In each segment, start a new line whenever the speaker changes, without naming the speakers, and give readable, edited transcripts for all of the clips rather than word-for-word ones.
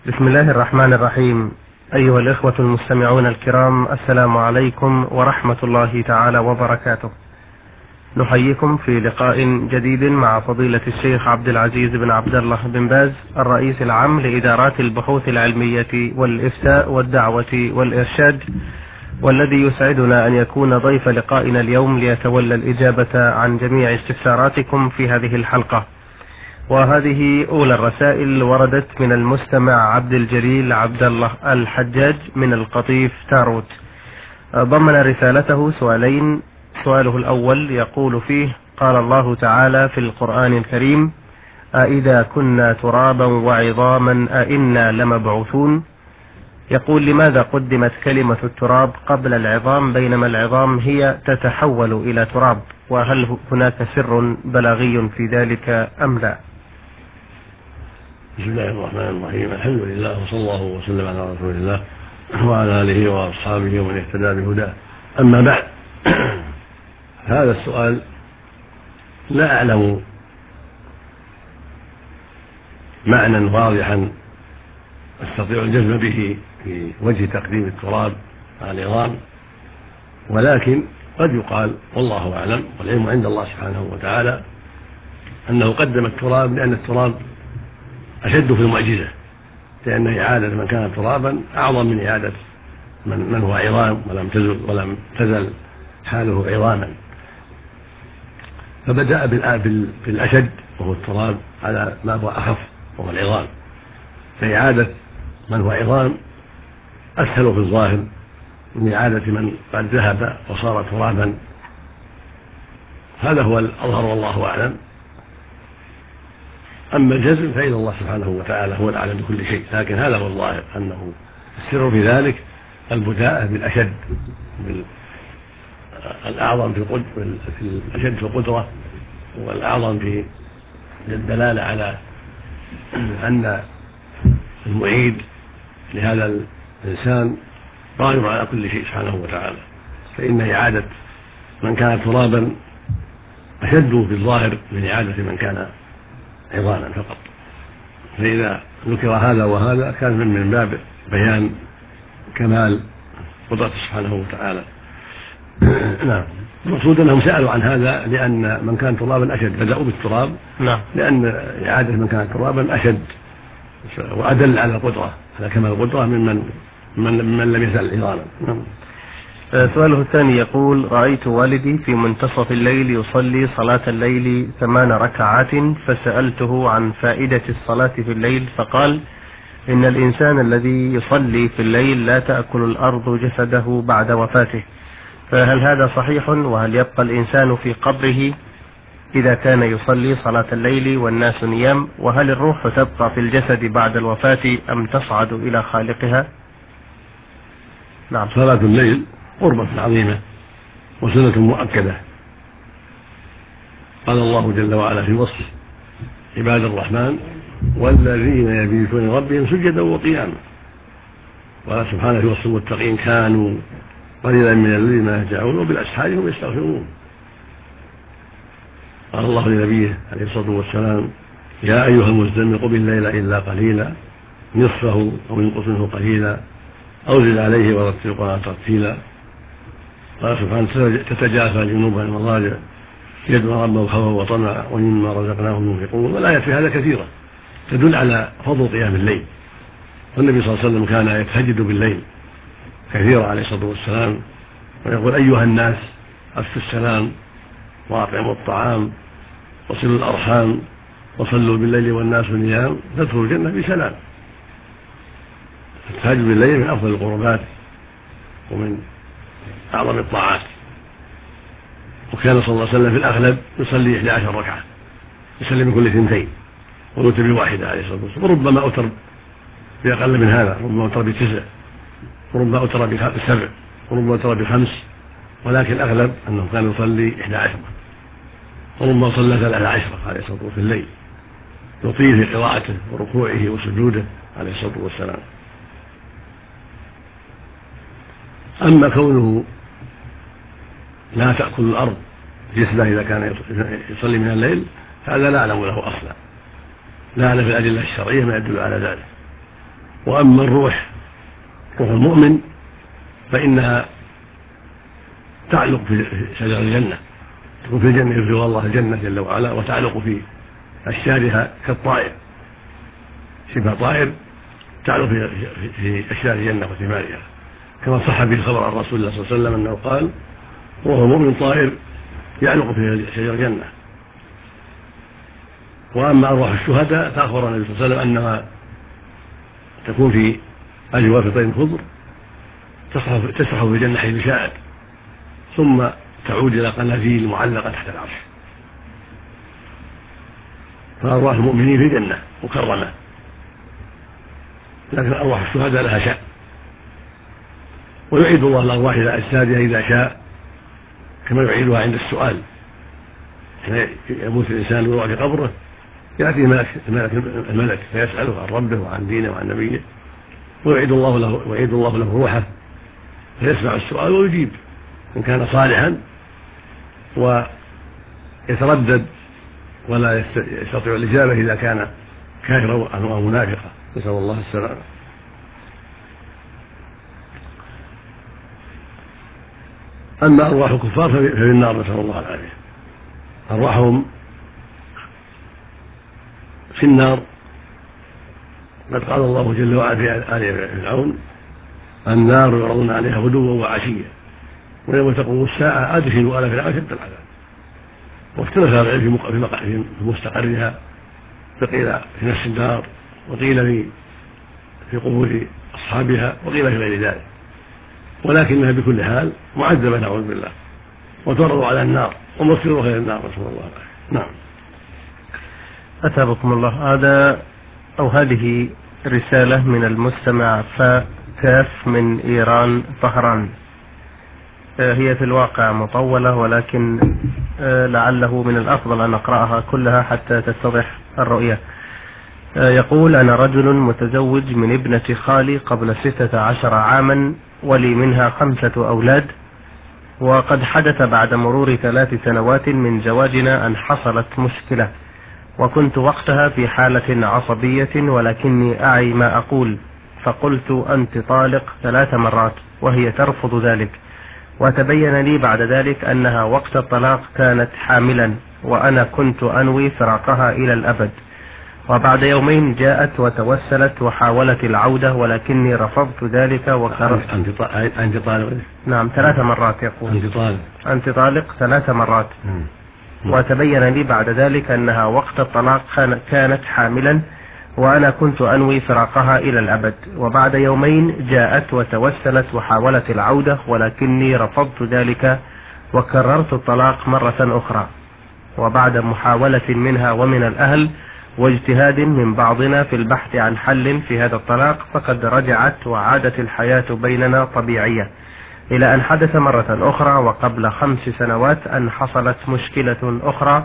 بسم الله الرحمن الرحيم. أيها الإخوة المستمعون الكرام، السلام عليكم ورحمة الله تعالى وبركاته. نحييكم في لقاء جديد مع فضيلة الشيخ عبد العزيز بن عبد الله بن باز، الرئيس العام لإدارات البحوث العلمية والإفتاء والدعوة والإرشاد، والذي يسعدنا أن يكون ضيف لقائنا اليوم ليتولى الإجابة عن جميع استفساراتكم في هذه الحلقة. وهذه أولى الرسائل وردت من المستمع عبد الجليل عبد الله الحجاج من القطيف تاروت. ضمن رسالته سؤالين. سؤاله الأول يقول فيه: قال الله تعالى في القرآن الكريم: أإذا كنا ترابا وعظاما أإنا لمبعوثون. يقول: لماذا قدمت كلمة التراب قبل العظام بينما العظام هي تتحول إلى تراب؟ وهل هناك سر بلاغي في ذلك أم لا؟
بسم الله الرحمن الرحيم. الحمد لله وصلى الله وسلم على رسول الله وعلى آله وأصحابه ومن اهتدى بهداه. أما بعد، هذا السؤال لا أعلم معنى واضحا أستطيع الجزم به في وجه تقديم التراب على العظام، ولكن قد يقال والله أعلم والعلم عند الله سبحانه وتعالى أنه قدم التراب لأن التراب أشد في المعجزة، لأن إعادة من كان ترابا أعظم من إعادة من هو عظام ولم تزل حاله عظاما، فبدأ بالأشد وهو التراب على ما هو أخف وهو العظام، فإعادة من هو عظام أسهل في الظاهر من إعادة من قد ذهب وصار ترابا. هذا هو الأظهر والله أعلم. أما الجزم فإلى الله سبحانه وتعالى هو الأعلم بكل شيء، لكن هذا هو الظاهر أنه السر في ذلك البداءة بالأشد، الأعظم في الأشد في القدرة، والأعظم في الدلالة على أن المعيد لهذا الإنسان قادر على كل شيء سبحانه وتعالى، فإن إعادة من كان ترابا أشد في الظاهر من إعادة من كان عظاما فقط. فإذا ذكر هذا وهذا كان من باب بيان كمال قدرته سبحانه وتعالى. نعم. المقصود أنهم سألوا عن هذا لأن من كان ترابا أشد، بدأوا بالتراب لأن إعادة من كان ترابا أشد وأدل على القدرة، على كمال القدرة من لم يزل عظاما.
سؤاله الثاني يقول: رأيت والدي في منتصف الليل يصلي صلاة الليل 8 ركعات، فسألته عن فائدة الصلاة في الليل، فقال: إن الإنسان الذي يصلي في الليل لا تأكل الأرض جسده بعد وفاته، فهل هذا صحيح؟ وهل يبقى الإنسان في قبره إذا كان يصلي صلاة الليل والناس نيام؟ وهل الروح تبقى في الجسد بعد الوفاة أم تصعد إلى خالقها؟
نعم. صلاة الليل قربة عظيمة وسنة مؤكدة، قال الله جل وعلا في وصف عباد الرحمن: والذين يبيتون ربهم سجدا وقياما. وقال سبحانه في وصف المتقين: كانوا قليلا من الليل ما يهجعون وبالأسحار هم يستغفرون. قال الله لنبيه عليه الصلاة والسلام: يا أيها المزمل قم الليل إلا قليلا نصفه أو انقص منه قليلا أو زد عليه ورتل القرآن ترتيلا. قال سبحانه: تتجافى جنوبها عن المضاجع يدعون ربهم خوفا وطمعا ومما رزقناهم ينفقون. والآيات في هذا كثيرة تدل على فضل قيام الليل، والنبي صلى الله عليه وسلم كان يتهجد بالليل كثيرا عليه الصلاة والسلام، ويقول: أيها الناس أفشوا السلام وأطعموا الطعام وصلوا الأرحام وصلوا بالليل والناس نيام تدخلوا الجنة بسلام. التهجد بالليل من أفضل القربات ومن أعظم الطاعات، وكان صلى الله عليه وسلم في الأغلب يصلي 11 ركعة، يصلي من كل 2 ويوتر بواحدة عليه الصلاة والسلام، وربما أوتر بأقل من هذا، ربما أوتر ب9 وربما أوتر ب7 وربما أوتر ب5، ولكن الأغلب أنه كان يصلي 11 وربما صلى 13 عليه الصلاة والسلام في الليل، يطيل في قراءته وركوعه وسجوده عليه الصلاة والسلام. أما كونه لا تأكل الأرض جسده إذا كان يصلي من الليل هذا لا أعلم له أصلا، لا أعلم في الأدلة الشرعية ما يدل على ذلك، وأما الروح المؤمن فإنها تعلق في شجر الجنة، تكون في الجنة يرضي الله الجنة جل وعلا، وتعلق في أشجارها كالطائر، شبه طائر تعلق في أشجار الجنة وثمارها، كما صح به الخبر عن رسول الله صلى الله عليه وسلم أنه قال: وهو مؤمن طائر يعلق في شجر الجنة. وأما أرواح الشهداء فأخبر النبي صلى الله عليه وسلم أنها تكون في أجواف طير خضر تسرح في الجنة حيث شاءت، ثم تعود إلى قنازيل معلقة تحت العرش. فأرواح المؤمنين في الجنة مكرمة، لكن أرواح الشهداء لها شأن، ويعيد الله الأرواح إلى أجسادها إذا شاء، كما يعيدها عند السؤال. حين يموت الإنسان ويوضع في قبره يأتي الملك فيسأله عن ربه وعن دينه وعن نبيه، ويعيد الله له روحه فيسمع السؤال ويجيب إن كان صالحا، ويتردد ولا يستطيع الإجابة إذا كان كافرا أو منافقا، نسأل الله السلامة. أما أرواح الكفار ففي النار، نسأل الله العافية. أرواحهم في النار، قد قال الله جل وعلا في آل فرعون: النار يعرضون عليها غدوا وعشيا ويوم تقوم الساعة أدخلوا آل فرعون أشد العذاب. واختلف العلم في مستقرها، فقيل في نفس النار، وقيل في قبور أصحابها، وقيل في غير ذلك، ولكنها بكل حال معذبة نعوذ بالله، وتعرض على النار ومصيرها إلى النار، نسأل الله العافية. نعم.
أثابكم الله. هذه رسالة من المستمع فكاف من إيران طهران. هي في الواقع مطولة، ولكن لعله من الأفضل أن أقرأها كلها حتى تتضح الرؤية. يقول: أنا رجل متزوج من ابنة خالي قبل 16 عاما، ولي منها 5 أولاد، وقد حدث بعد مرور 3 سنوات من زواجنا أن حصلت مشكلة، وكنت وقتها في حالة عصبية ولكني أعي ما أقول، فقلت: أنت طالق 3 مرات، وهي ترفض ذلك. وتبين لي بعد ذلك أنها وقت الطلاق كانت حاملا، وأنا كنت أنوي فراقها إلى الأبد. وبعد يومين جاءت وتوسلت وحاولت العودة، ولكني رفضت ذلك
أنت طالق؟
نعم 3 مرات. يقول: أنت طالق 3 مرات. وتبين لي بعد ذلك أنها وقت الطلاق كانت حاملا، وأنا كنت أنوي فراقها إلى الأبد. وبعد يومين جاءت وتوسلت وحاولت العودة، ولكني رفضت ذلك وكررت الطلاق مرة أخرى. وبعد محاولة منها ومن الأهل واجتهاد من بعضنا في البحث عن حل في هذا الطلاق، فقد رجعت وعادت الحياة بيننا طبيعية، إلى أن حدث مرة أخرى وقبل 5 سنوات أن حصلت مشكلة أخرى،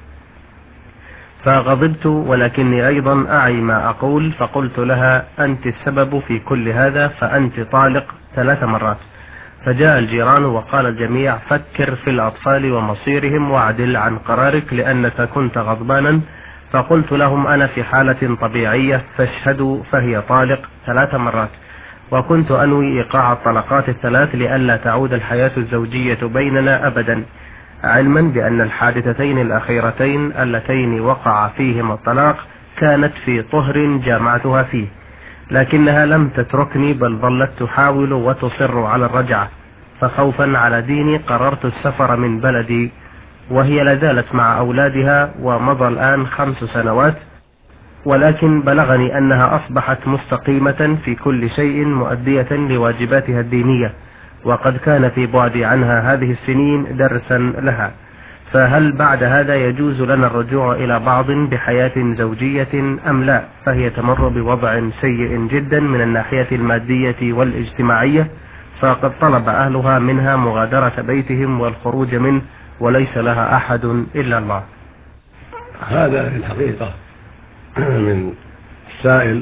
فغضبت ولكني أيضا أعي ما أقول، فقلت لها: أنت السبب في كل هذا، فأنت طالق 3 مرات. فجاء الجيران وقال الجميع: فكر في الأطفال ومصيرهم واعدل عن قرارك لأنك كنت غضبانا. فقلت لهم: أنا في حالة طبيعية فاشهدوا، فهي طالق 3 مرات، وكنت أنوي إيقاع الطلقات ال3 لئلا تعود الحياة الزوجية بيننا أبدا، علما بأن الحادثتين الأخيرتين اللتين وقع فيهما الطلاق كانت في طهر جامعتها فيه، لكنها لم تتركني بل ظلت تحاول وتصر على الرجعة، فخوفا على ديني قررت السفر من بلدي، وهي لازالت مع أولادها ومضى الآن 5 سنوات، ولكن بلغني أنها أصبحت مستقيمة في كل شيء مؤدية لواجباتها الدينية، وقد كان في بعدي عنها هذه السنين درسا لها. فهل بعد هذا يجوز لنا الرجوع إلى بعض بحياة زوجية أم لا؟ فهي تمر بوضع سيء جدا من الناحية المادية والاجتماعية، فقد طلب أهلها منها مغادرة بيتهم والخروج منه، وليس لها أحد إلا الله.
هذا في الحقيقة من السائل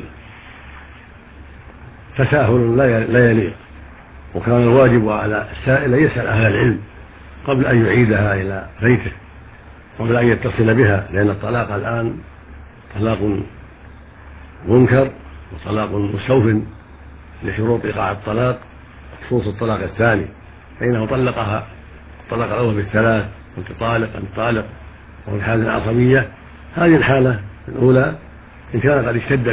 تساهل لا يليق، وكان الواجب على السائل أن يسأل أهل العلم قبل أن يعيدها إلى بيته، قبل أن يتصل بها، لأن الطلاق الآن طلاق منكر وطلاق مستوف لشروط إيقاع الطلاق خصوص الطلاق الثاني، فإنه طلقها الطلاق الأول بالثلاث: أنت طالق أنت طالق، وهو في حالة عصبية. هذه الحالة الأولى إن كان قد اشتد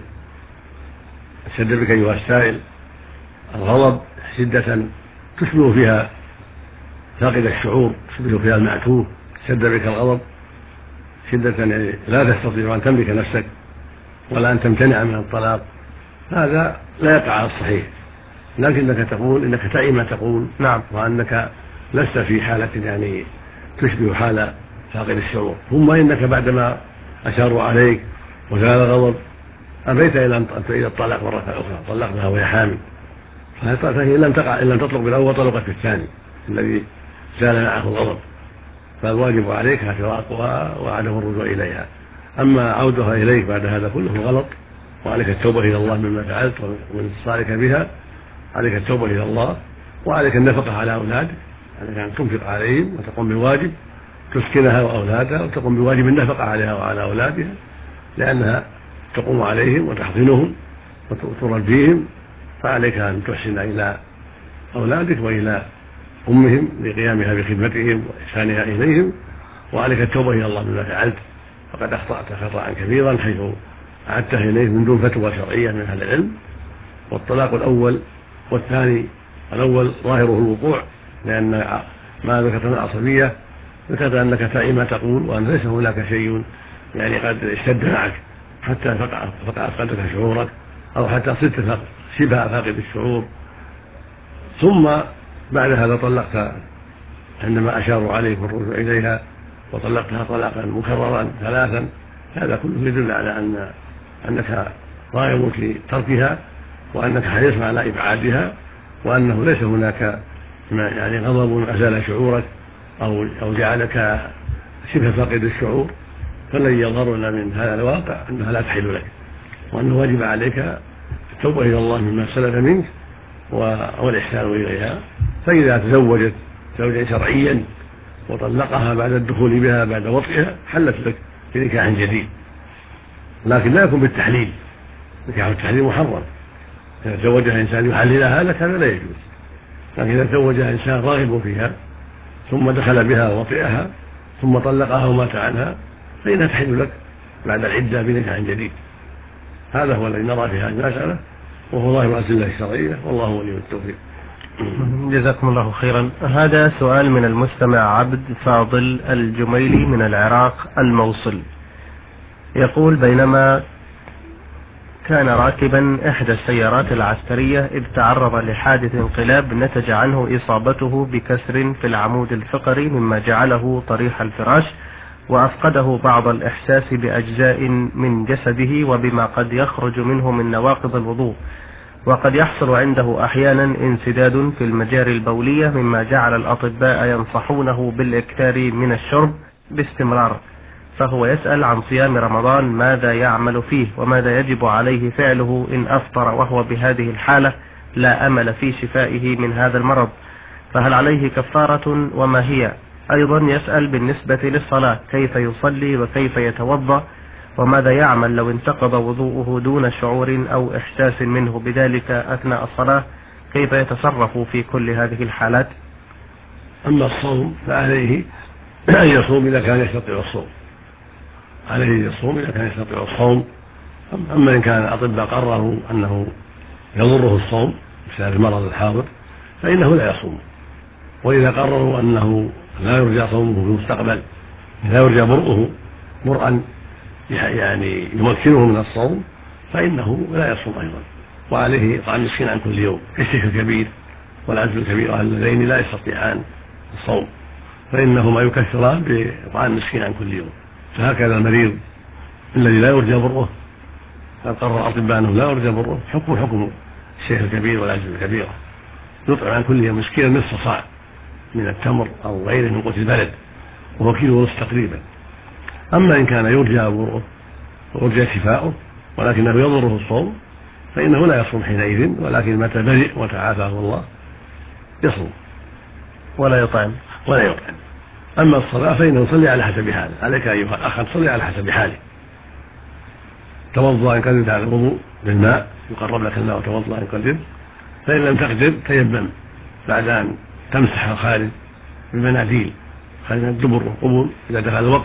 بك أيها السائل الغضب شدة تشبه فيها فاقد الشعور، تشبه فيها المعتوه، اشتد بك الغضب شدة يعني لا تستطيع أن تملك نفسك ولا أن تمتنع من الطلاق، هذا لا يقع على الصحيح، لكنك تقول إنك تعي ما تقول
نعم،
وأنك لست في حالة يعني تشبه حال فاقد الشعور. ثم إنك بعدما أشاروا عليك وزال الغضب أبيت إلى أن تعيد الطلاق مرة أخرى، طلقتها وهي حامل، فهي إن لم تطلق بالأول طلقت في الثاني الذي زال معه الغضب، فالواجب عليك فراقها وعدم الرجوع إليها. أما عودها إليك بعد هذا كله غلط، وعليك التوبة إلى الله مما فعلت ومن اتصالك بها، عليك التوبة إلى الله، وعليك النفقة على أولادك، عليك أن تنفق عليهم وتقوم بواجب تسكنها وأولادها، وتقوم بواجب النفقة عليها وعلى أولادها، لأنها تقوم عليهم وتحضنهم وتربيهم، فعليك أن تحسن إلى أولادك وإلى أمهم لقيامها بخدمتهم وإحسانها إليهم، وعليك التوبة إلى الله مما فعلت، فقد أخطأت خطأ كبيرا حيث أعدتها إليه من دون فتوى شرعية من أهل العلم. والطلاق الأول والثاني، الأول ظاهره الوقوع، لأن ما ذكرت من العصبية ذكرت أنك تعي ما تقول وأن ليس هناك شيء يعني قد اشتد معك حتى فقعت قلبك شعورك أو حتى صرت شبه فاقد الشعور. ثم بعد هذا طلقت عندما أشاروا عليك بالرجوع إليها، وطلقتها طلاقا مكررا ثلاثا، هذا كله يدل على أنك راغب في تركها، وأنك حريص على إبعادها، وأنه ليس هناك يعني غضب أزال شعورك أو جعلك شبه فاقد الشعور. فالذي يظهر لنا من هذا الواقع أنها لا تحل لك، وأنه واجب عليك التوبة إلى الله مما سلف منك والإحسان إليها. فإذا تزوجت زوجا شرعيا وطلقها بعد الدخول بها بعد وطئها حلت لك بنكاح جديد، لكن لا يكون بالتحليل، نكاح التحليل محرم. إذا تزوجها إنسان يحللها لك هذا لا يجوز، لكن إذا تزوجها إنسان راغب فيها ثم دخل بها وطئها ثم طلقها ومات عنها فإنها تحل لك بعد العدة بنكاح جديد. هذا هو الذي نرى في هذه المسألة، وهو ظاهر الأدلة الشرعية، والله ولي التوفيق.
جزاكم الله خيرا. هذا سؤال من المستمع عبد فاضل الجميلي من العراق الموصل، يقول: بينما كان راكبا إحدى السيارات العسكرية إذ تعرض لحادث انقلاب نتج عنه إصابته بكسر في العمود الفقري مما جعله طريح الفراش، وأفقده بعض الإحساس بأجزاء من جسده وبما قد يخرج منه من نواقض الوضوء، وقد يحصل عنده أحيانا انسداد في المجاري البولية مما جعل الأطباء ينصحونه بالإكثار من الشرب باستمرار. فهو يسأل عن صيام رمضان ماذا يعمل فيه وماذا يجب عليه فعله إن أفطر وهو بهذه الحالة لا أمل في شفائه من هذا المرض، فهل عليه كفارة وما هي؟ أيضا يسأل بالنسبة للصلاة كيف يصلي وكيف يتوضأ وماذا يعمل لو انتقض وضوءه دون شعور أو إحساس منه بذلك أثناء الصلاة، كيف يتصرف في كل هذه الحالات؟
أما الصوم فعليه أن يصوم إذا كان يستطيع الصوم، عليه يصوم إذا كان يستطيع الصوم. أما إن كان الأطباء قرروا أنه يضره الصوم بسبب المرض الحاضر فإنه لا يصوم، وإذا قرروا أنه لا يرجى صومه في المستقبل، لا يرجى برؤه برءا يعني يمكنه من الصوم، فإنه لا يصوم أيضا، وعليه إطعام مسكين عن كل يوم. الشيخ الكبير والعجز الكبير اللذين لا يستطيعان الصوم فإنهما يكثران بإطعام مسكين عن كل يوم. فهكذا المريض الذي لا يرجى بره قد قرر الأطباء أنه لا يرجى بره حكم الشيخ الكبير والعجز الكبير، يطعم عن كل يوم مسكينا نصف صاع من التمر أو غيره من قوت البلد، وهو كيلو ونصف تقريبا. أما إن كان يرجى بره ويرجى شفاؤه ولكنه يضره الصوم فإنه لا يصوم حينئذ، ولكن متى برئ وتعافاه الله يصوم
ولا يطعم.
أما الصلاة فإنه يصلي على حسب حاله، عليك أيها الأخ تصلي على حسب حاله، توضأ إن قدرت على الوضوء بالماء يقرب لك الماء وتوضأ إن قدرت، فإن لم تقدر تيمم بعد أن تمسح الخارج بالمناديل خارج الدبر والقبول إذا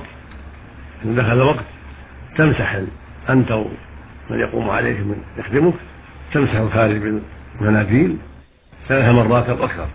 دخل الوقت تمسح أنت ومن يقوم عليك من يخدمك تمسح الخارج بالمناديل 3 مرات أو أكثر،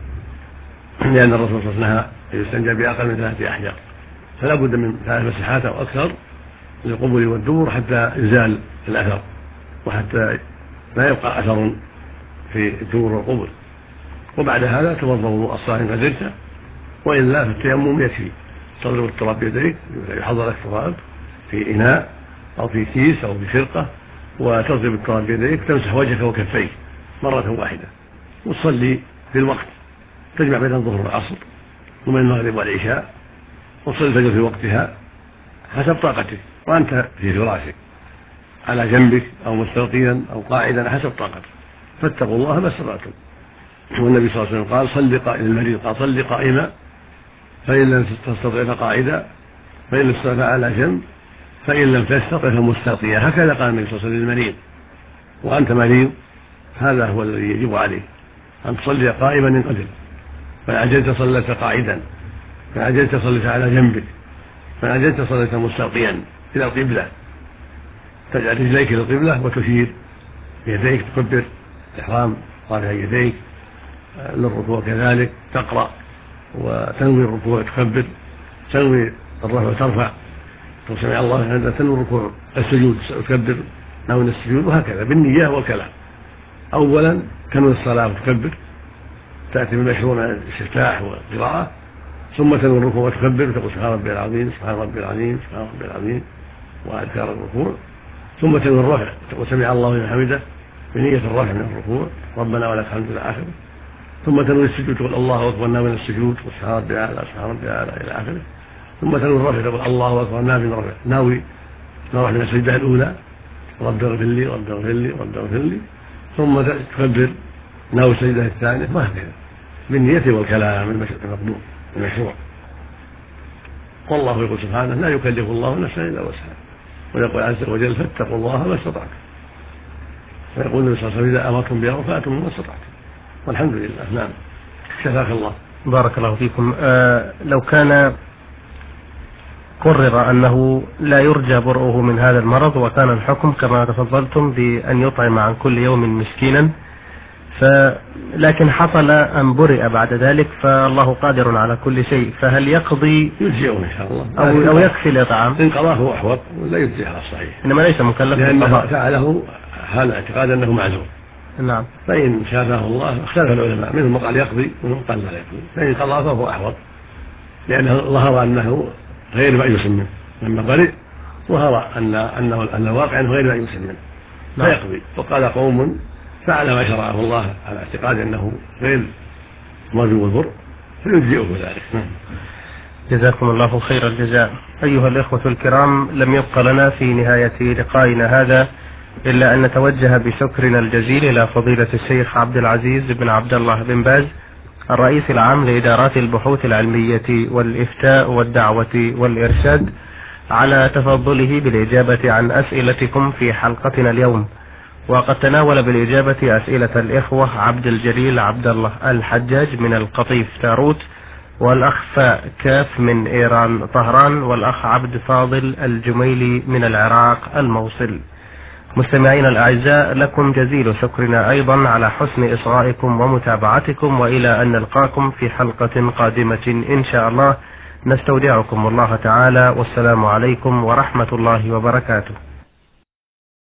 لأن الرسول صلى الله عليه وسلم نهى يستنجى بأقل من 3 أحجار، فلا بد من 3 مسحات أو أكثر للقبول والدبر حتى يزال الأثر وحتى لا يبقى أثر في الدبر والقبول. وبعد هذا توضأ وضوء الصلاة إن قدرت، وإلا فالتيمم يكفي، تضرب التراب بيديك، يحضر لك تراب في إناء أو في كيس أو في خرقة وتضرب التراب بيديك، تمسح وجهك وكفيك مرة واحدة وتصلي في الوقت، تجمع بين الظهر والعصر وبين المغرب والعشاء، وتصلي الفجر في وقتها حسب طاقتك وأنت في فراشك على جنبك أو مستلقيا أو قاعدا حسب طاقتك، فاتقوا الله ما استطعتم. والنبي صلى الله عليه وسلم قال للمريض قال صل قائما فإن لم تستطع فقاعدا فإن لم تستطع على جنب فإن لم تستطع فمستلقيا، هكذا قال النبي صلى الله عليه وسلم للمريض. وأنت مريض هذا هو الذي يجب عليك أن تصلي قائما إن قدرت، فإن عجزت صليت قاعدا، فإن عجزت صليت على جنبك، فإن عجزت صليت مستلقيا إلى القبلة، تجعل رجليك إلى القبلة وتشير بيديك تكبر الإحرام رافع يديك للركوع، كذلك تقرأ وتنوي الركوع تكبر، تنوي الرفع وترفع، سمع الله لمن حمده، تنوي الركوع السجود تكبر ناوي السجود، وهكذا بالنية والكلام. أولا تنوي الصلاة وتكبر، تأتي بالمشروع من الاستفتاح والقراءة، ثم تنوي الركوع وتكبر وتقول سبحان ربي العظيم سبحان ربي العظيم سبحان ربي العظيم وأذكار الركوع، ثم تنوي الرفع تقول سمع الله لمن حمده بنية الرفع من الركوع ربنا ولك الحمد إلى آخره، ثم تنوي السجود تقول الله أكبر ناوي السجود سبحان ربي الأعلى سبحان ربي الأعلى إلى آخره، ثم تنوي الرفع تقول الله أكبر ناوي نروح من السجدة الأولى رب اغفر لي رب اغفر لي رب اغفر لي، ثم تكبر ناوي السجدة الثانية، وهكذا بالنية والكلام المقدور المشروع. والله يقول سبحانه لا يكلف الله نفسا إلا وسعها، ويقول عز وجل فاتقوا الله ما استطعتم، ويقول النبي صلى الله عليه وسلم إذا أمرتم بها فأتوا ما استطعتم، والحمد لله. نعم، شفاك الله.
بارك الله فيكم. لو كان قرر أنه لا يرجى برؤه من هذا المرض، وكان الحكم كما تفضلتم بأن يطعم عن كل يوم مسكينا، لكن حصل أن برئ بعد ذلك، فالله قادر على كل شيء، فهل يقضي
يجزئه إن شاء الله
أو يكفي الإطعام؟
إن قضاه هو أحوط ولا يجزئه على الصحيح،
إنما ليس مكلف
لأنه فعله حال اعتقاد أنه معذور.
نعم.
فإن شافه الله اختلف العلماء، منهم قال يقضي ومنهم قال لا يقضي، فإن قضى فهو أحوط، لأنه ظهر أنه غير مأيوس منه لما برئ، وظهر أن الواقع أنه غير مأيوس منه فيقضي. وقال قوم فعل ما شرعه الله على اعتقاد أنه غير مرجو البر فيجزئه ذلك.
جزاكم الله خير الجزاء. أيها الإخوة الكرام، لم يبق لنا في نهاية لقائنا هذا إلا أن نتوجه بشكرنا الجزيل إلى فضيلة الشيخ عبد العزيز بن عبد الله بن باز، الرئيس العام لإدارات البحوث العلمية والإفتاء والدعوة والإرشاد، على تفضله بالإجابة عن أسئلتكم في حلقتنا اليوم. وقد تناول بالإجابة أسئلة الإخوة عبد الجليل عبد الله الحجاج من القطيف تاروت، والأخ فاء كاف من إيران طهران، والأخ عبد فاضل الجميلي من العراق الموصل. مستمعين الأعزاء، لكم جزيل شكرنا أيضا على حسن إصغائكم ومتابعتكم، وإلى أن نلقاكم في حلقة قادمة إن شاء الله، نستودعكم الله تعالى، والسلام عليكم ورحمة الله وبركاته.